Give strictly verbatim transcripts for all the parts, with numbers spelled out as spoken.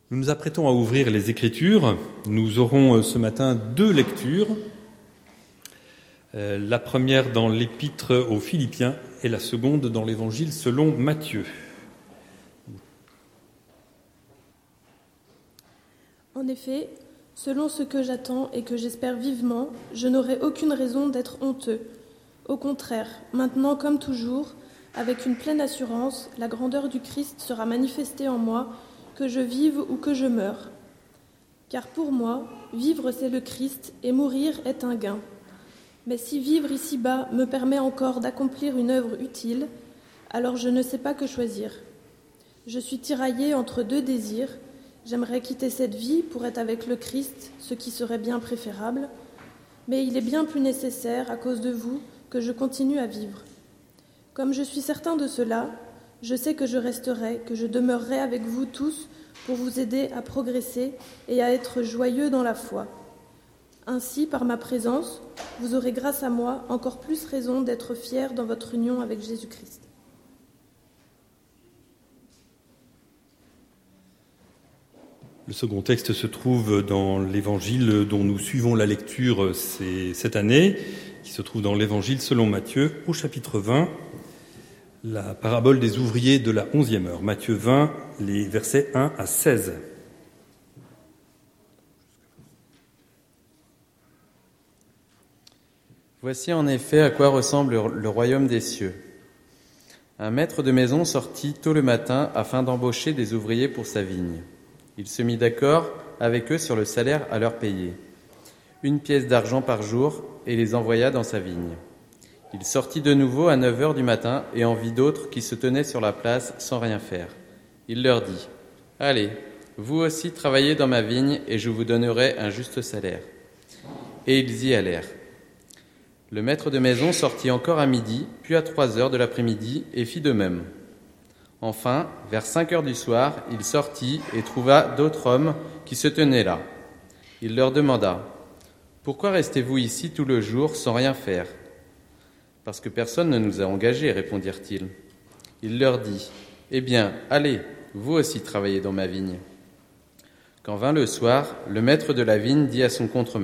Nous nous apprêtons à ouvrir les Écritures. Nous aurons ce matin deux lectures. Euh, la première dans l'Épître aux Philippiens et la seconde dans l'Évangile selon Matthieu. En effet, selon ce que j'attends et que j'espère vivement, je n'aurai aucune raison d'être honteux. Au contraire, maintenant comme toujours, avec une pleine assurance, la grandeur du Christ sera manifestée en moi, que je vive ou que je meure. Car pour moi, vivre c'est le Christ et mourir est un gain. Mais si vivre ici-bas me permet encore d'accomplir une œuvre utile, alors je ne sais pas que choisir. Je suis tiraillée entre deux désirs. J'aimerais quitter cette vie pour être avec le Christ, ce qui serait bien préférable, mais il est bien plus nécessaire, à cause de vous, que je continue à vivre. Comme je suis certain de cela, je sais que je resterai, que je demeurerai avec vous tous pour vous aider à progresser et à être joyeux dans la foi. Ainsi, par ma présence, vous aurez grâce à moi encore plus raison d'être fiers dans votre union avec Jésus-Christ. Le second texte se trouve dans l'Évangile dont nous suivons la lecture cette année, qui se trouve dans l'Évangile selon Matthieu, au chapitre vingt, la parabole des ouvriers de la onzième heure. Matthieu vingt, les versets un à seize. Voici en effet à quoi ressemble le royaume des cieux. Un maître de maison sortit tôt le matin afin d'embaucher des ouvriers pour sa vigne. Il se mit d'accord avec eux sur le salaire à leur payer, une pièce d'argent par jour, et les envoya dans sa vigne. Il sortit de nouveau à neuf heures du matin et en vit d'autres qui se tenaient sur la place sans rien faire. Il leur dit : « Allez, vous aussi travaillez dans ma vigne et je vous donnerai un juste salaire. » Et ils y allèrent. Le maître de maison sortit encore à midi, puis à trois heures de l'après-midi, et fit de même. Enfin, vers cinq heures du soir, il sortit et trouva d'autres hommes qui se tenaient là. Il leur demanda : « Pourquoi restez-vous ici tout le jour sans rien faire ? » « Parce que personne ne nous a engagés, répondirent-ils. Il leur dit : « Eh bien, allez, vous aussi travaillez dans ma vigne. » Quand vint le soir, le maître de la vigne dit à son contremaître :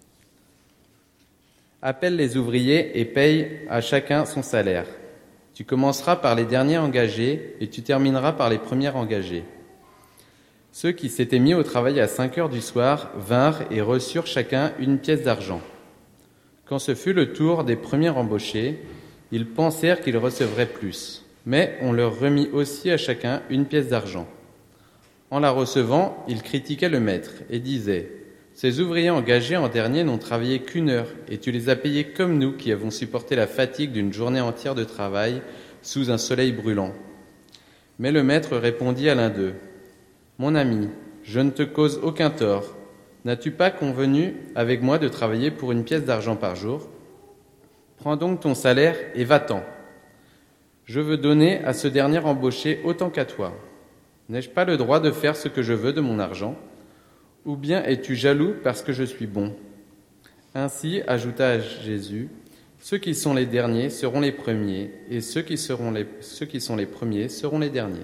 « Appelle les ouvriers et paye à chacun son salaire. Tu commenceras par les derniers engagés et tu termineras par les premiers engagés. » Ceux qui s'étaient mis au travail à cinq heures du soir vinrent et reçurent chacun une pièce d'argent. Quand ce fut le tour des premiers embauchés, ils pensèrent qu'ils recevraient plus, mais on leur remit aussi à chacun une pièce d'argent. En la recevant, ils critiquaient le maître et disaient : « Ces ouvriers engagés en dernier n'ont travaillé qu'une heure, et tu les as payés comme nous qui avons supporté la fatigue d'une journée entière de travail sous un soleil brûlant. » Mais le maître répondit à l'un d'eux : « Mon ami, je ne te cause aucun tort. N'as-tu pas convenu avec moi de travailler pour une pièce d'argent par jour ? Prends donc ton salaire et va-t'en. Je veux donner à ce dernier embauché autant qu'à toi. N'ai-je pas le droit de faire ce que je veux de mon argent ? Ou bien es-tu jaloux parce que je suis bon ? » Ainsi, ajouta Jésus, ceux qui sont les derniers seront les premiers, et ceux qui, seront les, ceux qui sont les premiers seront les derniers.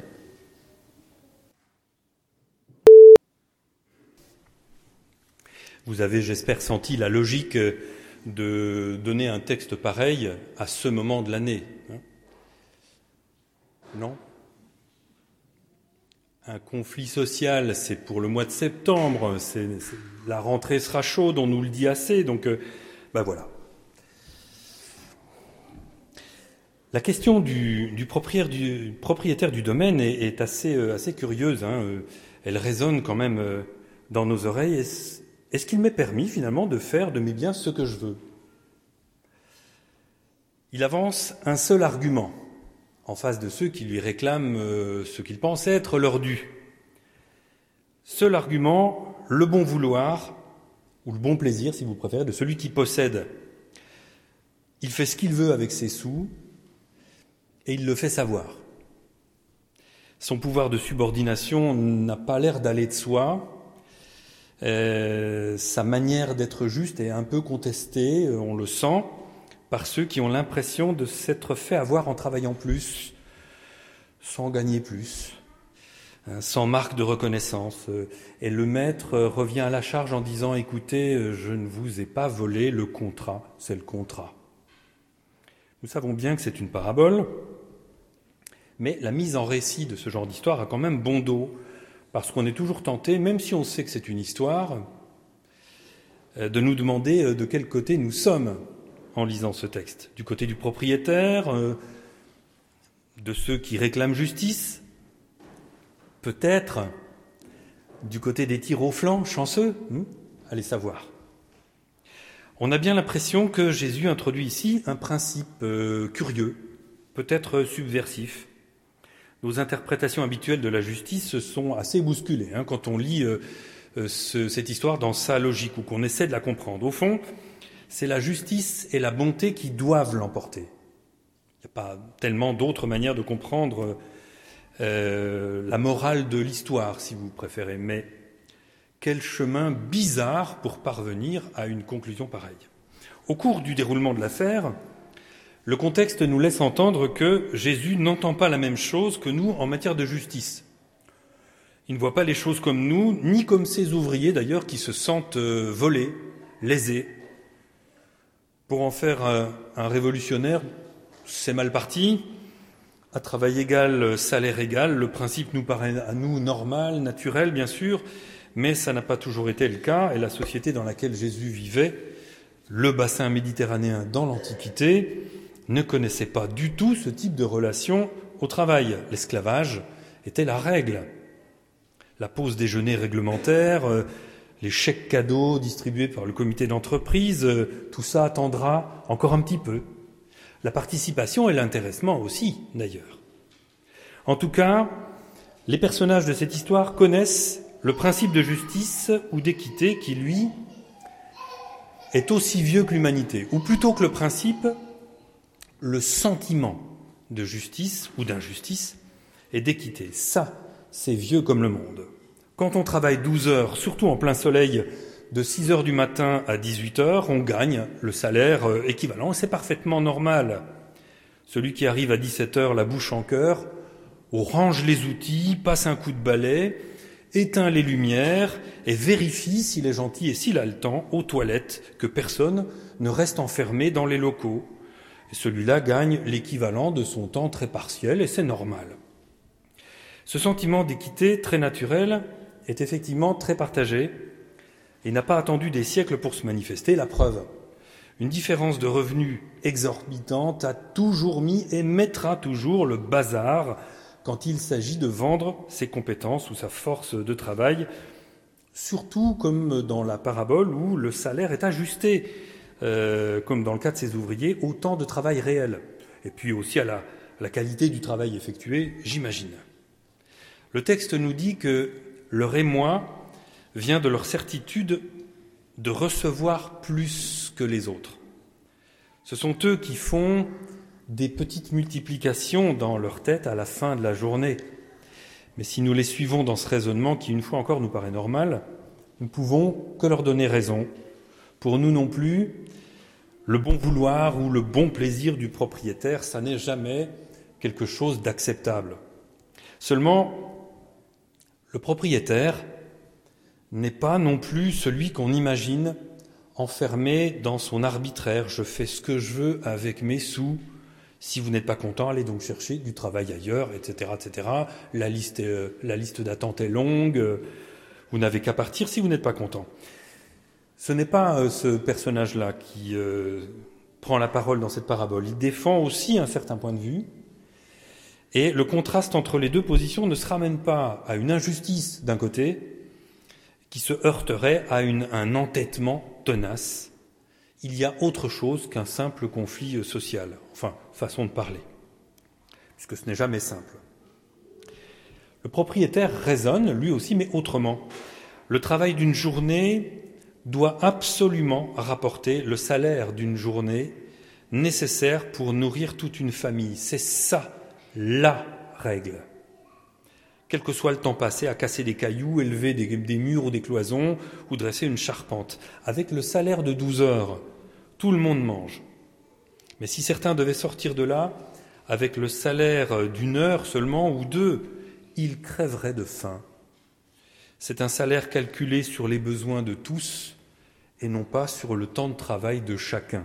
Vous avez, j'espère, senti la logique de donner un texte pareil à ce moment de l'année. Hein ? Non ? Un conflit social, c'est pour le mois de septembre, c'est, c'est, la rentrée sera chaude, on nous le dit assez, donc euh, ben voilà. La question du, du, propriétaire, du propriétaire du domaine est, est assez, euh, assez curieuse, hein. Elle résonne quand même euh, dans nos oreilles. Est-ce, est-ce qu'il m'est permis finalement de faire de mes biens ce que je veux ? Il avance un seul argument en face de ceux qui lui réclament euh, ce qu'ils pensent être leur dû. Seul argument, le bon vouloir, ou le bon plaisir, si vous préférez, de celui qui possède. Il fait ce qu'il veut avec ses sous, et il le fait savoir. Son pouvoir de subordination n'a pas l'air d'aller de soi. Euh, sa manière d'être juste est un peu contestée, on le sent, par ceux qui ont l'impression de s'être fait avoir en travaillant plus, sans gagner plus. hein, sans marque de reconnaissance. Et le maître revient à la charge en disant « Écoutez, je ne vous ai pas volé le contrat, c'est le contrat. » Nous savons bien que c'est une parabole, mais la mise en récit de ce genre d'histoire a quand même bon dos, parce qu'on est toujours tenté, même si on sait que c'est une histoire, de nous demander de quel côté nous sommes en lisant ce texte. Du côté du propriétaire, de ceux qui réclament justice, peut-être du côté des tirs au flanc, chanceux, hein, allez savoir. On a bien l'impression que Jésus introduit ici un principe euh, curieux, peut-être subversif. Nos interprétations habituelles de la justice sont assez bousculées hein, quand on lit euh, ce, cette histoire dans sa logique ou qu'on essaie de la comprendre. Au fond, c'est la justice et la bonté qui doivent l'emporter. Il n'y a pas tellement d'autres manières de comprendre euh, la morale de l'histoire, si vous préférez, mais quel chemin bizarre pour parvenir à une conclusion pareille. Au cours du déroulement de l'affaire, le contexte nous laisse entendre que Jésus n'entend pas la même chose que nous en matière de justice. Il ne voit pas les choses comme nous, ni comme ces ouvriers d'ailleurs qui se sentent volés, lésés. Pour en faire un révolutionnaire, c'est mal parti. À travail égal, salaire égal, le principe nous paraît à nous normal, naturel bien sûr, mais ça n'a pas toujours été le cas, et la société dans laquelle Jésus vivait, le bassin méditerranéen dans l'Antiquité, ne connaissait pas du tout ce type de relation au travail. L'esclavage était la règle. La pause déjeuner réglementaire, les chèques cadeaux distribués par le comité d'entreprise, tout ça attendra encore un petit peu. La participation et l'intéressement aussi, d'ailleurs. En tout cas, les personnages de cette histoire connaissent le principe de justice ou d'équité qui, lui, est aussi vieux que l'humanité, ou plutôt que le principe, le sentiment de justice ou d'injustice et d'équité. Ça, c'est vieux comme le monde. Quand on travaille douze heures, surtout en plein soleil, de six heures du matin à dix-huit heures, on gagne le salaire équivalent, c'est parfaitement normal. Celui qui arrive à dix-sept heures, la bouche en cœur, range les outils, passe un coup de balai, éteint les lumières et vérifie s'il est gentil et s'il a le temps aux toilettes, que personne ne reste enfermé dans les locaux. Et celui-là gagne l'équivalent de son temps très partiel et c'est normal. Ce sentiment d'équité très naturel est effectivement très partagé et n'a pas attendu des siècles pour se manifester. La preuve, une différence de revenus exorbitante a toujours mis et mettra toujours le bazar quand il s'agit de vendre ses compétences ou sa force de travail, surtout comme dans la parabole où le salaire est ajusté, euh, comme dans le cas de ces ouvriers, au temps de travail réel, et puis aussi à la, à la qualité du travail effectué, j'imagine. Le texte nous dit que leur émoi vient de leur certitude de recevoir plus que les autres. Ce sont eux qui font des petites multiplications dans leur tête à la fin de la journée. Mais si nous les suivons dans ce raisonnement qui, une fois encore, nous paraît normal, nous ne pouvons que leur donner raison. Pour nous non plus, le bon vouloir ou le bon plaisir du propriétaire, ça n'est jamais quelque chose d'acceptable. Seulement, le propriétaire n'est pas non plus celui qu'on imagine enfermé dans son arbitraire. Je fais ce que je veux avec mes sous. Si vous n'êtes pas content, allez donc chercher du travail ailleurs, et cetera, et cetera. La liste, est, la liste d'attente est longue. Vous n'avez qu'à partir si vous n'êtes pas content. Ce n'est pas euh, ce personnage-là qui euh, prend la parole dans cette parabole. Il défend aussi un certain point de vue. Et le contraste entre les deux positions ne se ramène pas à une injustice d'un côté, qui se heurterait à une, un entêtement tenace. Il y a autre chose qu'un simple conflit social, enfin, façon de parler, puisque ce n'est jamais simple. Le propriétaire raisonne, lui aussi, mais autrement. Le travail d'une journée doit absolument rapporter le salaire d'une journée nécessaire pour nourrir toute une famille. C'est ça, la règle. Quel que soit le temps passé à casser des cailloux, élever des, des murs ou des cloisons, ou dresser une charpente. Avec le salaire de douze heures, tout le monde mange. Mais si certains devaient sortir de là avec le salaire d'une heure seulement ou deux, il crèverait de faim. C'est un salaire calculé sur les besoins de tous et non pas sur le temps de travail de chacun.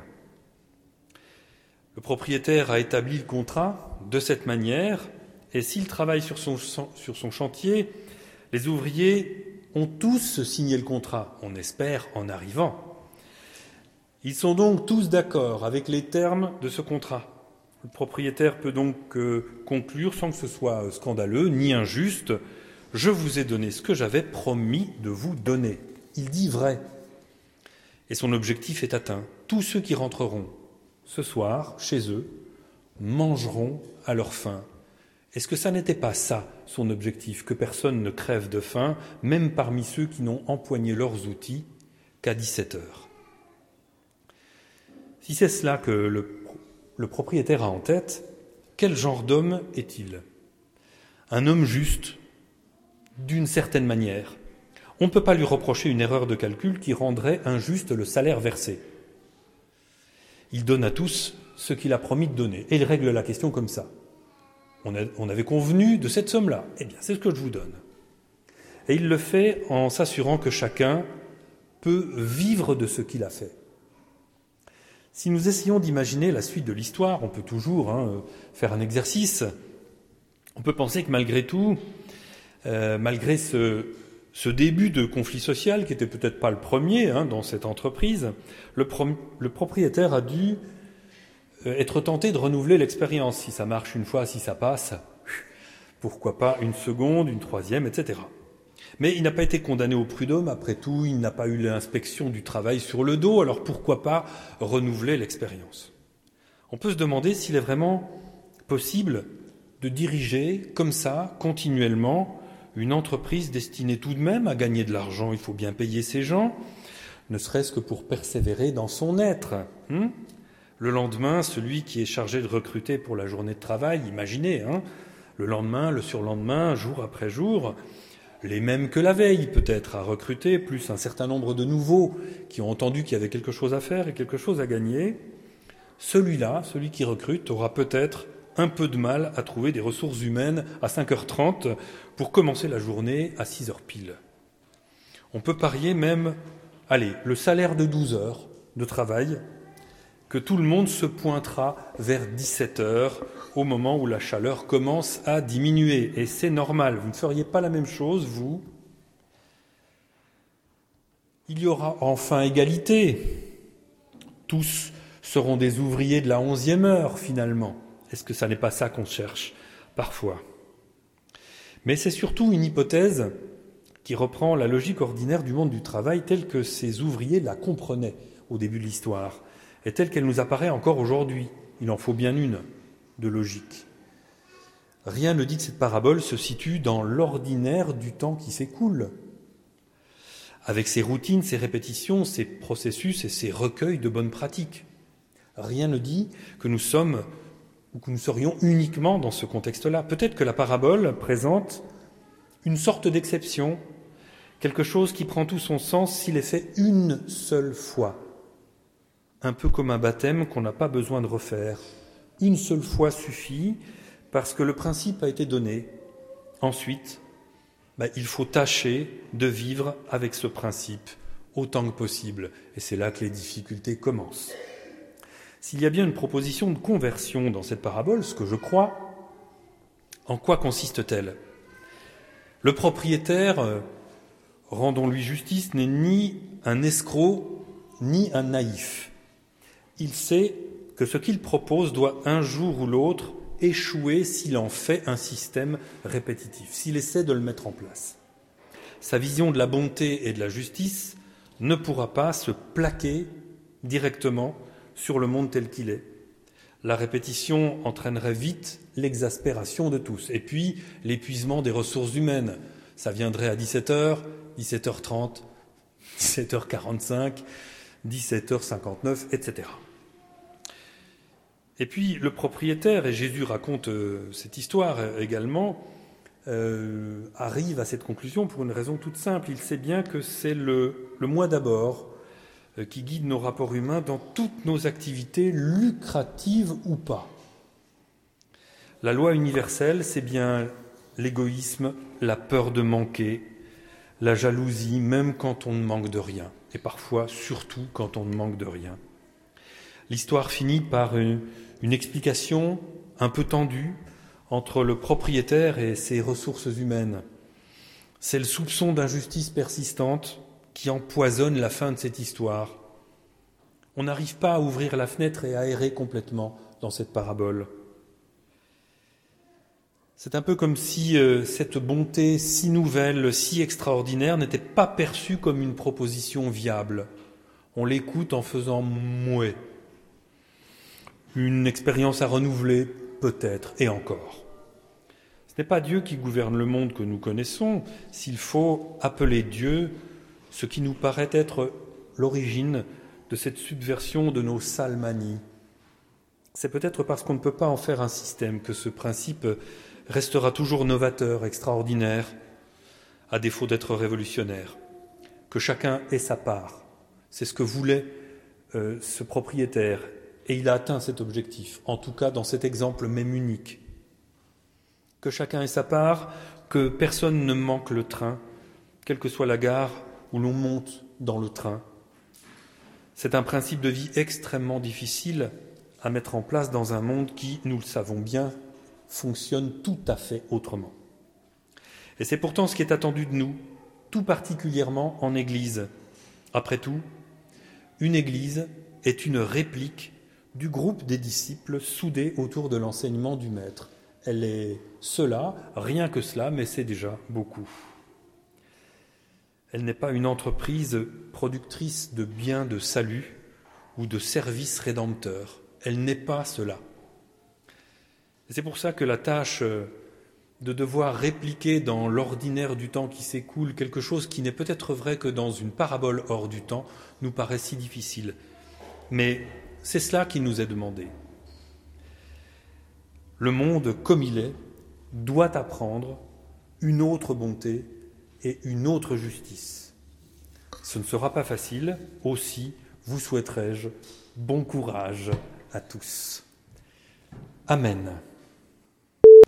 Le propriétaire a établi le contrat de cette manière, et s'il travaille sur son, sur son chantier, les ouvriers ont tous signé le contrat, on espère en arrivant. Ils sont donc tous d'accord avec les termes de ce contrat. Le propriétaire peut donc euh, conclure, sans que ce soit scandaleux ni injuste, « Je vous ai donné ce que j'avais promis de vous donner ». Il dit vrai. Et son objectif est atteint. Tous ceux qui rentreront ce soir, chez eux, mangeront à leur faim. Est-ce que ça n'était pas ça, son objectif, que personne ne crève de faim, même parmi ceux qui n'ont empoigné leurs outils qu'à dix-sept heures? Si c'est cela que le, le propriétaire a en tête, quel genre d'homme est-il? Un homme juste, d'une certaine manière. On ne peut pas lui reprocher une erreur de calcul qui rendrait injuste le salaire versé. Il donne à tous ce qu'il a promis de donner, et il règle la question comme ça. On, a, on avait convenu de cette somme-là, eh bien c'est ce que je vous donne. Et il le fait en s'assurant que chacun peut vivre de ce qu'il a fait. Si nous essayons d'imaginer la suite de l'histoire, on peut toujours hein, faire un exercice. On peut penser que malgré tout, euh, malgré ce, ce début de conflit social, qui n'était peut-être pas le premier hein, dans cette entreprise, le, pro- le propriétaire a dû euh, être tenté de renouveler l'expérience. Si ça marche une fois, si ça passe, pourquoi pas une seconde, une troisième, et cetera. Mais il n'a pas été condamné au prud'homme, après tout, il n'a pas eu l'inspection du travail sur le dos, alors pourquoi pas renouveler l'expérience? On peut se demander s'il est vraiment possible de diriger comme ça, continuellement, une entreprise destinée tout de même à gagner de l'argent. Il faut bien payer ces gens, ne serait-ce que pour persévérer dans son être. Hein? Le lendemain, celui qui est chargé de recruter pour la journée de travail, imaginez, hein, le lendemain, le surlendemain, jour après jour, les mêmes que la veille peut-être à recruter, plus un certain nombre de nouveaux qui ont entendu qu'il y avait quelque chose à faire et quelque chose à gagner, celui-là, celui qui recrute, aura peut-être un peu de mal à trouver des ressources humaines à cinq heures trente pour commencer la journée à six heures pile. On peut parier même, allez, le salaire de douze heures de travail, que tout le monde se pointera vers dix-sept heures au moment où la chaleur commence à diminuer. Et c'est normal, vous ne feriez pas la même chose, vous. Il y aura enfin égalité. Tous seront des ouvriers de la onzième heure, finalement. Est-ce que ça n'est pas ça qu'on cherche parfois? Mais c'est surtout une hypothèse qui reprend la logique ordinaire du monde du travail telle que ces ouvriers la comprenaient au début de l'histoire, et telle qu'elle nous apparaît encore aujourd'hui. Il en faut bien une de logique. Rien ne dit que cette parabole se situe dans l'ordinaire du temps qui s'écoule, avec ses routines, ses répétitions, ses processus et ses recueils de bonnes pratiques. Rien ne dit que nous sommes ou que nous serions uniquement dans ce contexte-là. Peut-être que la parabole présente une sorte d'exception, quelque chose qui prend tout son sens s'il est fait une seule fois. Un peu comme un baptême qu'on n'a pas besoin de refaire. Une seule fois suffit, parce que le principe a été donné. Ensuite, ben, il faut tâcher de vivre avec ce principe autant que possible. Et c'est là que les difficultés commencent. S'il y a bien une proposition de conversion dans cette parabole, ce que je crois, en quoi consiste-t-elle? Le propriétaire, euh, rendons-lui justice, n'est ni un escroc, ni un naïf. Il sait que ce qu'il propose doit un jour ou l'autre échouer s'il en fait un système répétitif, s'il essaie de le mettre en place. Sa vision de la bonté et de la justice ne pourra pas se plaquer directement sur le monde tel qu'il est. La répétition entraînerait vite l'exaspération de tous, et puis l'épuisement des ressources humaines. Ça viendrait à dix-sept heures, dix-sept heures trente, dix-sept heures quarante-cinq, dix-sept heures cinquante-neuf, et cetera. Et puis le propriétaire, et Jésus raconte euh, cette histoire également, euh, arrive à cette conclusion pour une raison toute simple. Il sait bien que c'est le, le moi d'abord euh, qui guide nos rapports humains dans toutes nos activités, lucratives ou pas. La loi universelle, c'est bien l'égoïsme, la peur de manquer, la jalousie, même quand on ne manque de rien, et parfois surtout quand on ne manque de rien. L'histoire finit par une, une explication un peu tendue entre le propriétaire et ses ressources humaines. C'est le soupçon d'injustice persistante qui empoisonne la fin de cette histoire. On n'arrive pas à ouvrir la fenêtre et à aérer complètement dans cette parabole. C'est un peu comme si euh, cette bonté si nouvelle, si extraordinaire, n'était pas perçue comme une proposition viable. On l'écoute en faisant mouais. Une expérience à renouveler, peut-être, et encore. Ce n'est pas Dieu qui gouverne le monde que nous connaissons, s'il faut appeler Dieu ce qui nous paraît être l'origine de cette subversion de nos sales manies. C'est peut-être parce qu'on ne peut pas en faire un système que ce principe restera toujours novateur, extraordinaire, à défaut d'être révolutionnaire. Que chacun ait sa part. C'est ce que voulait euh, ce propriétaire. Et il a atteint cet objectif, en tout cas dans cet exemple même unique. Que chacun ait sa part, que personne ne manque le train, quelle que soit la gare où l'on monte dans le train. C'est un principe de vie extrêmement difficile à mettre en place dans un monde qui, nous le savons bien, fonctionne tout à fait autrement. Et c'est pourtant ce qui est attendu de nous, tout particulièrement en Église. Après tout, une Église est une réplique du groupe des disciples soudés autour de l'enseignement du Maître. Elle est cela, rien que cela, mais c'est déjà beaucoup. Elle n'est pas une entreprise productrice de biens de salut ou de services rédempteurs. Elle n'est pas cela. Et c'est pour ça que la tâche de devoir répliquer dans l'ordinaire du temps qui s'écoule quelque chose qui n'est peut-être vrai que dans une parabole hors du temps nous paraît si difficile. Mais c'est cela qui nous est demandé. Le monde, comme il est, doit apprendre une autre bonté et une autre justice. Ce ne sera pas facile, aussi vous souhaiterai-je bon courage à tous. Amen.